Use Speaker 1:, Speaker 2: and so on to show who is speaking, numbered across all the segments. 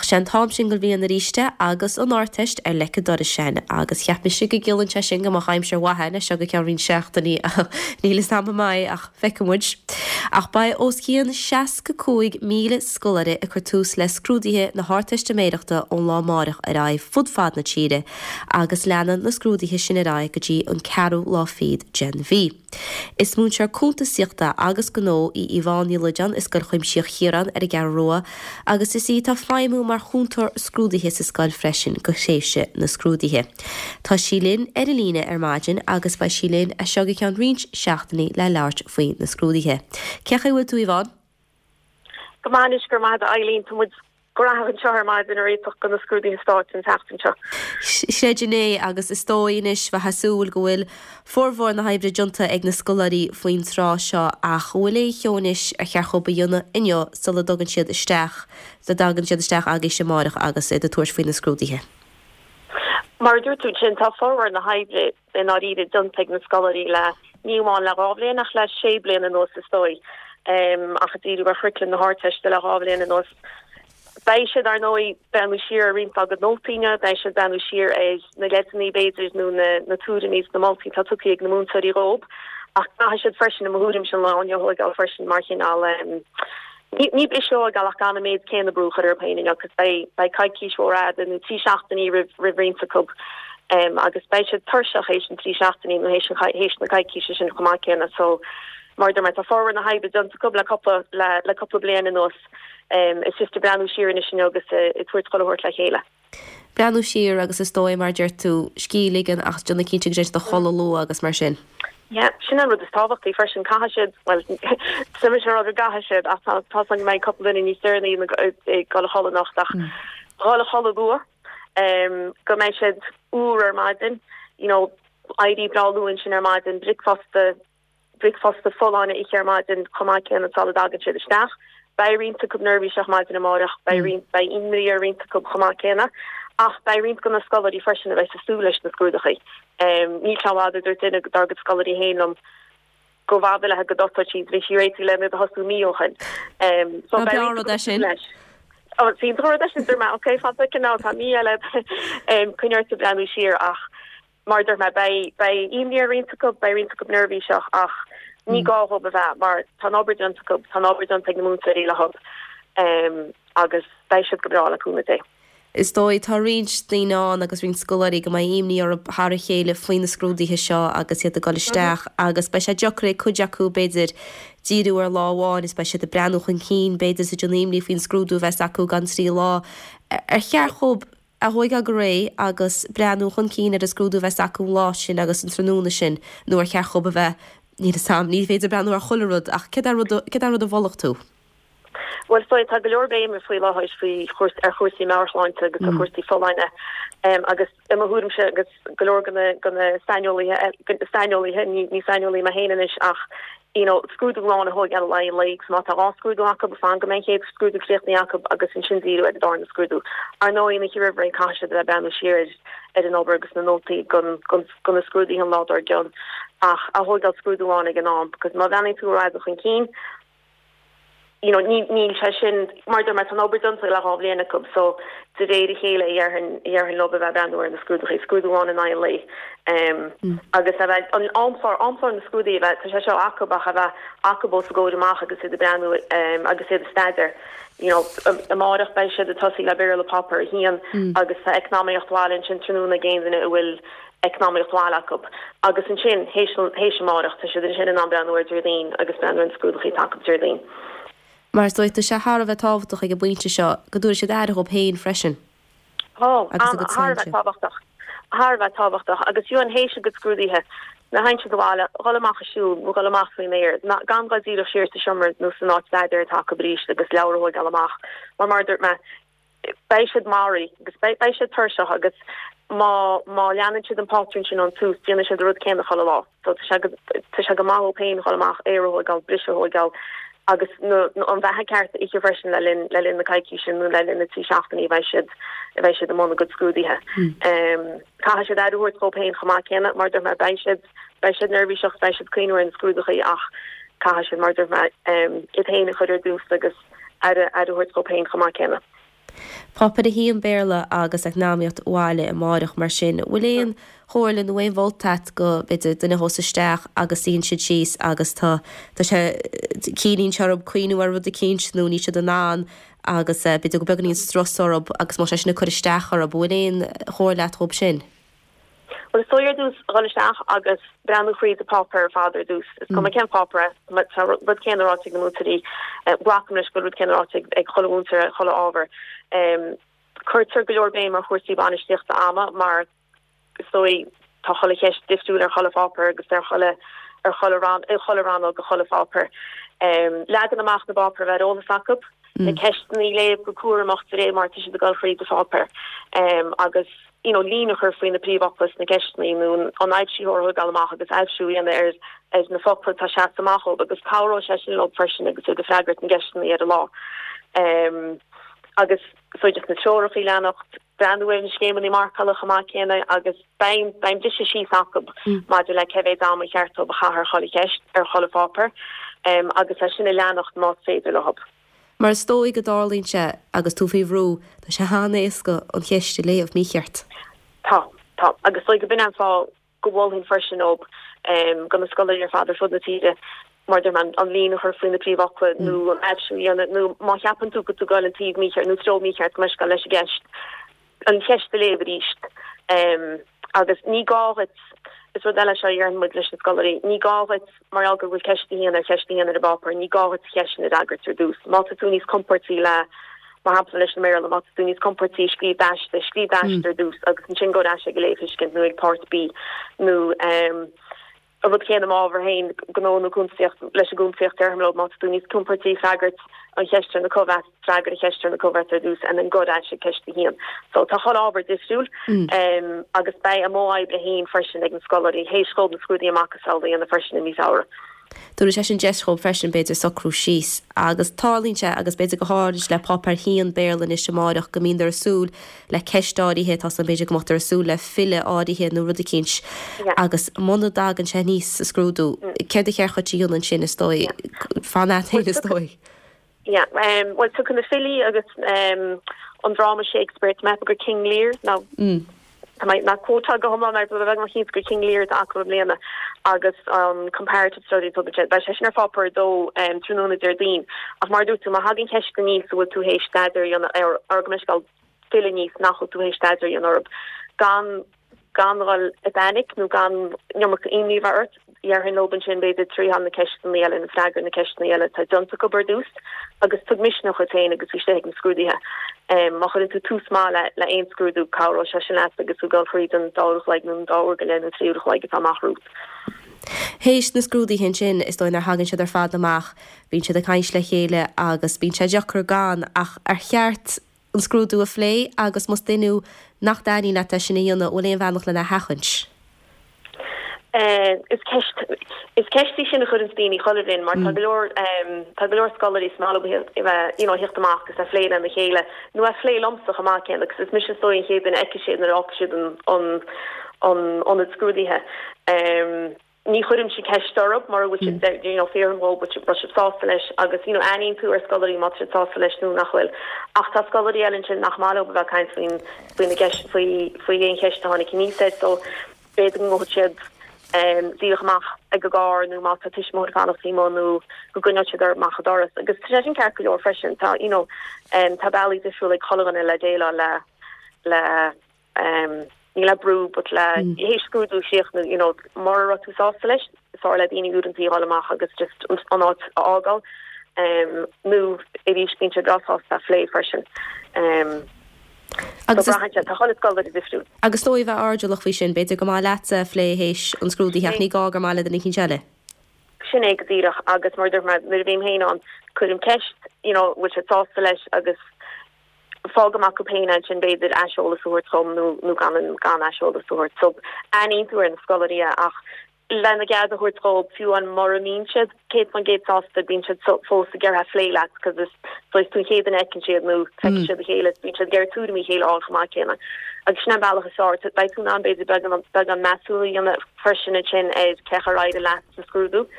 Speaker 1: ach sé tám sin go bhíon na ríiste agus an áteist ar lecha doris sin agus cheap si go gilann sin go chaim se wahanana se go ceann seachtaí níle sam mai ach feicmuid. Ach ba oscían 65 míle scolare a chuirtús le scrúdaithe na háteiste méireachta ón lámárach a ra fudfad na tíre agus leanan na scrúdaithe sin a ra go dtí an cearú láfíd Gen V. Is mún sear cúnta siachta agus gó í Iván Ilejan is gur chuim sioch chiaran ar a gar roa agus is í tá feimú mar chúntar scrúdaithe sa scoil freisin go séise na scrúdaithe. Tá sílinn ar a líne ar maidin agus ba sílinn a seo go ceann rins seachtaí le láirt faoin na scrúdaithe. Cecha bhfuil tú Iván?
Speaker 2: Gomáis gur maid Eileen tú grahann seoir maid in réitoch go na scrúdaithe stáit an teachtain seo.
Speaker 1: Séidirné agus is tóinis bheit hasúil go bhfuil formhór na haimre junta ag na scolarí faoin rá seo a bhfuil é cheonis a chearcho ba dionna inneo sula dogann siad isteach sa dagann siad isteach agus sem marach agus é de tuairs faoin na scrúdaithe.
Speaker 2: Mar dúirtú sin tá formhór na haimre in áíide junta ag na scolarí le níháin le rábléon nach le sé blian an nó sa stoi a chatíú bar friclin na háteiste le rábléon an nó. Beisiad ar nói benú siar a rinta go nótíine, beisiad benú siar é na getaní béidir nó na túranís na multi tá tuí ag na múntaí rob ach ná siad fersin na mahúrim sin lá annehoig gal fersin marginál ní is seo gal ach gan méid céan na brúchar ar peine agus bei caiiciisórad an tí seachtaí rivrinta cub agus beisiad thuseach hééis an tí seachtaí nó hééis na caiiciise sin chumá céanna so mar der met a for na haide dun go le couple blian in nos is just brandú siir in sin agus it wordt go hort le héle.
Speaker 1: Brandú siir agus is stoi mar deir tú skíligan ach duna cinnte gré de cholaló agus mar sin.
Speaker 2: Ja, sin an rud is tábhachtí fersin caiisiid well sim a gaisiid a tá an mé couple in ní sirnaí go chola nachtach chola go go méid siid úr ar maidin ID braúin sin ar maidin breakfast the full on ich maidin komake an solidagin si isteach bei rinte go nervví seach maidin amach bei inri rinte go komakena ach bei rint gona sskoí fresin a sa súleis na scrúdachi ní chaáidir duine dargad sskoí hénom go bhile ha go dotí vi réiti le a hasú míochan
Speaker 1: sin
Speaker 2: sin ma oké fa ná ha mí le kunir te brandú sir ach marder me bei imni rinta bei rinta nervví seach ach ní gáho be bheit mar tan oberdun ag na múntaí le hog agus bei si go bra leúna.
Speaker 1: Is dóid tá rins daán agus rin scolarí go mai imní ar Har chéile faoin na scrúdaithe seo agus iad a goisteach agus bei sé jocré chuideachú beidir díú ar láháin is bei si a breanúch an cín beidir sa Joníimlí faoin scrúdú bheits acu gan trí lá ar chear chob a hoig a ré agus breanúch an cín ar a scrúdú bheits acu lá sin agus an tróna sin nó ar chear chob a bheith ní sam ní féidir breanú ar cholarrod ach ce rud a bhlacht tú.
Speaker 2: Well so tá goor béim foi láis fao chóst ar chósí máláinte agus a chósí fáine agus a húm se agus goor gona steinolí ní steinolí ma héanais ach scrúdú lá a hog a lein legs má á scrúdú a be fan go mé héad scrúdú léchní a agus in sinzíú a darna scrúdú ar nó ina hi river caiise a ben siir an ober agus na nótaí gona scrúdí an lá ar John ach a hog al scrúdúáin gan ná because má bhenig tú ra chun cín ní sin mar me an oberdun le háléna cub so de réidir chéile ar hin lobe bheit anúir na scrúdaí scrúdúáin in a lei agus a bheith an anfar na scrúdaí bheith tá se seo acabach a bheith acabó sa ggóideach agus si de breanú agus sé de staidir amach bei se de tosí le beir le papper hían agus sa economíochtháin sin trúna géanna a bhfuil economíochthála cub agus an sin hééis máach tá si sin an breanúir dúlín agus breanú an scrúdaí take dúlín.
Speaker 1: Mar stoit se har a táhaach ag go buinte seo, go dúir sé air op héin freisin.
Speaker 2: Harbh táhachtach agus dú an hééis go scrúdaithe na haintse goháile choach siú mo goach fao méir na gan gaí a séir sa simmar nó san áidir take brís agus leharhil galach mar dúirt me beisid Mari agus beisid thuseach agus má leanan siad an párin sin an túús déana sé rud céna choá so se go má pein choach éhil gal brisehil gal agus an bheit ceart ich versin le lin na caiici sin nó le na tí seachtaí bheit siad am mna go scrúdaithe. Tá sé úirt cópéin chomá céna mar me beisid nervví seach beisid cleanú an scrúdachaí ach cá sé mar me i héine chuidir dús agus úirt cópéin chomá céna.
Speaker 1: Pápa a híon béla agus ag náíocht bháile i máireach mar sin. Bhfuil chóirlinn bhfuin bhiltat go beidir duna hósaisteach agus íon siad síos agus tá sé cílín searb cuioinú ar rud a cinú ní siad an ná agus beidir go beganíon strossorb agus má sé na chuiristeachar a bhfuin chóirleat thób sin.
Speaker 2: Well, soir dus rolleach agus brand free the popper father dus. Kom ken popper, but ken erotic mutri, bracknish good ken erotic ag chollewunter cholle over. Kurzer galore beam or horsi banish dicht ama, maar soi ta cholle kesh diftu er cholle popper, gus er cholle ran og cholle popper. Lagen de macht de popper ver all the fuck up. De kechten ni le koer macht de maar tussen de gal free the popper. Agus lína chur faoin na príomhachtas na ceistnaí nún an aibsí ortha galach agus aibsúí an ar as na fopla tá se amach agus cáró se sin le fersin agus go freigart na ceistnaí ar a lá. Agus so just na teorachaí lenacht brandhfuil scéman í marcala chamach chéna agus baim di sé sí sacab maidir le cehéh am cheartó ba chahar chola ceist ar chola fáper agus a sinna lenacht má féidir le hab.
Speaker 1: Mar stói go dálínse agus tú fihrú tá se hána isca an cheiste léomh mícheart.
Speaker 2: Tá agus go bin an fá go bhil hín fersin op go na scoil ar fáidir fud na tíide mar man an lína chu faoin na príomhachla nó an eibsúí nó má cheapan tú go tú gáil an tíomh mícheart nó tró mícheart me go leis a gceist an cheiste léomh ríist agus ní gáhait is wat eile se ar an mu leis na scoirí ní gáhait mar algur bhfuil ceistííana ar ceistííana ar a bapar ní gáhait ceisna agurt ar dús má tú níos comportí le mar hapla leis na mé le má tú níos comportí scrí ar dús agus an sin go eise go léifiscin nó ag part B nó a bud chéanam ábharhain gó na gúnsaocht leis a gúnsaocht termló má tú níos comportí agurt an cheiste na cohhat freagar a cheiste na cohhat ar dús an go eise ceiste hían. So tá chun ábhar disúil agus bei a móid a hín fersin ag an scoirí hééis scóil na scrúdaí amachchasáildaí an na fersin na mísára.
Speaker 1: Dú sé sin jeischob fersin beidir socrú síos agus tálínse agus beidir go háirs le papar híon bélan is sem máireach go mín ar súl le ceistáíthe tá an beidir go ar súl le fille áíthe nó rud a cins agus mna dagan sé níos sa scrúdú ceir chéir chutíún an sin is dói fanathe is dói.
Speaker 2: Yeah, well, so can the Philly agus on drama Shakespeare to Mapagur King Lear now. I might not quote go home on my he's King Lear to Aquilena agus comparative studies of the jet by Sheshner Fopper though Trunona Derdeen of Mardu to Mahagin Keshkani so to H Stader or Organishgal Philly Nachel to H Stader Europe gan Atlantic nu gan Yamaka Amy Earth. Hin open sin beidir trí an na ceistnaí eile na freagar na ceistnaí eile tá Johnsa go bardús agus tug misisna chutéin agus bhí sé an scrúdaithe má chuir tú smá le aon scrúdú cáró se sin agusú gáil fríd an dáach le nó dáhar go lena tríúach le amachrút.
Speaker 1: Héis na scrúdaí hin sin is dóin ar hagann siad ar fad amach, bín siad a caiins le chéile agus bín sé deachar gan ach ar cheart an scrúdú a phlé agus mus duine nach daí na te sinna dhéanana ó léon bhenach le na hachans.
Speaker 2: Is kechtí sin a chud stíní chollin mar tagor scoirí smal hichtach gus a phléile an na chéile nu a phlé lomsach amach agus is mis stoin chéad an eice sé ar opisi an het scrúdithe. Ní chum si ceistorb mar fémhó bro sáis agus aín tú ar scoirí mat sáis nó nachhfuil ach tá scoirí einn sin nach mála bh caiint faoi géon ceiste hánig ní so beidir go siad díachach ag go gá nó má tuismór fanach símónú go gunne ar machadoras agus sin ceir go leor freisin tá tá bailí isú le chogan le déile ní le brú, but le héiscúdú siochnú mar tú sá leis sá le daoine údantí hálamach agus just an ágáil nó i bhí cínte grasá a phlé freisin.
Speaker 1: Agus tóibh ardúlach fao sin beidir go má leta phlé hééis an scrúdaí heachní gágur mála den cin seile.
Speaker 2: Sin ag díireach agus mar bhím héin an chum ceist bhil se tá leis agus fágamach go péine sin beidir eisiolalas suirt chum nó gan eisiolalas suirt so aíon tú ar na scoirí ach lena gad a chuirtá fiú an moramín siad cé man géit ásta bín siad fós a ggéir a phléile cos is tú chéad an ecin siad nó te siad a chéile bín siad ggéir túda mí chéile ácha chéna agus sinna bailach asáir bei tú an beidir be an meúí an fersinna sin ag cecharáid a le na scrúdú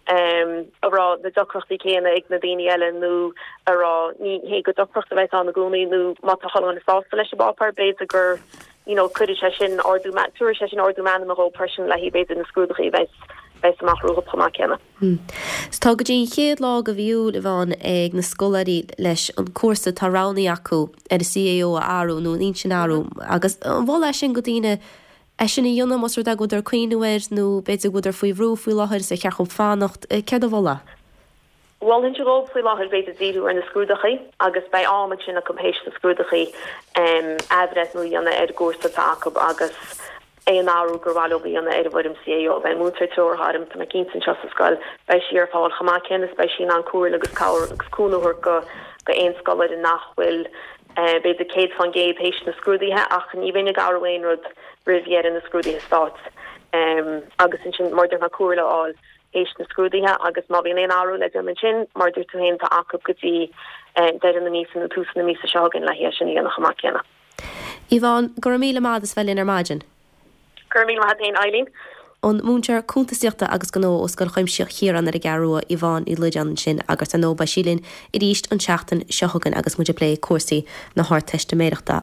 Speaker 2: ará na docrochttaí chéna ag na daine eile nó ará ní hé go docrochtta bheith an na gúnaí nó má a chola an sásta leis bápar béid a gur could sin orú tú sin orú man a person le hí béid in na scrúdaí bheits amachú pama cena.
Speaker 1: Tá go dtín chéad lá go bhíú le bháin ag na scolarí leis an cuasa táránaí acu ar a CAO áú nó ní sin áú agus bhá lei sin go dtíine sin í dionna mas a go ar cuioinehir nó beidir go ar faoi bhrú faoi láthir sa chearchom fánacht ce a bhla.
Speaker 2: Well hin go fui lá beit zíú ar na scrúdachaí agus bei áid sin a compéis na scrúdachaí adres nó dionna ar gústa acu agus éon áú gurháil bíonna ar bhim CAO bei múteúr harm tá cin san scoil bei siar fáil chamá cenas bei sin an cuair agus cáir agus cúnaúir go éon scoir in nachhfuil beit a céad fan gé pééis na scrúdaíthe ach ní bhéine garhhain rud rivier in na scrúdaíthe stát agus sin mórdir na cuairla áil éis na scrúdaíthe agus má bhíon éon áú le man sin mórdir tú hénta acu gotí de na níos na tús na mí a seágan le hé sin í an chamá cena.
Speaker 1: Iván gur míle mádas fel in ar maidin.
Speaker 2: Gurmí had éon Eileen.
Speaker 1: On múntear cúntaíochta agus go nó os gur chuimseoch chéan ar a garú i bháin i luidean sin agus an nó ba sílinn i ríist an seachtain seogan agus muidir lé cuasaí na háteiste méireachta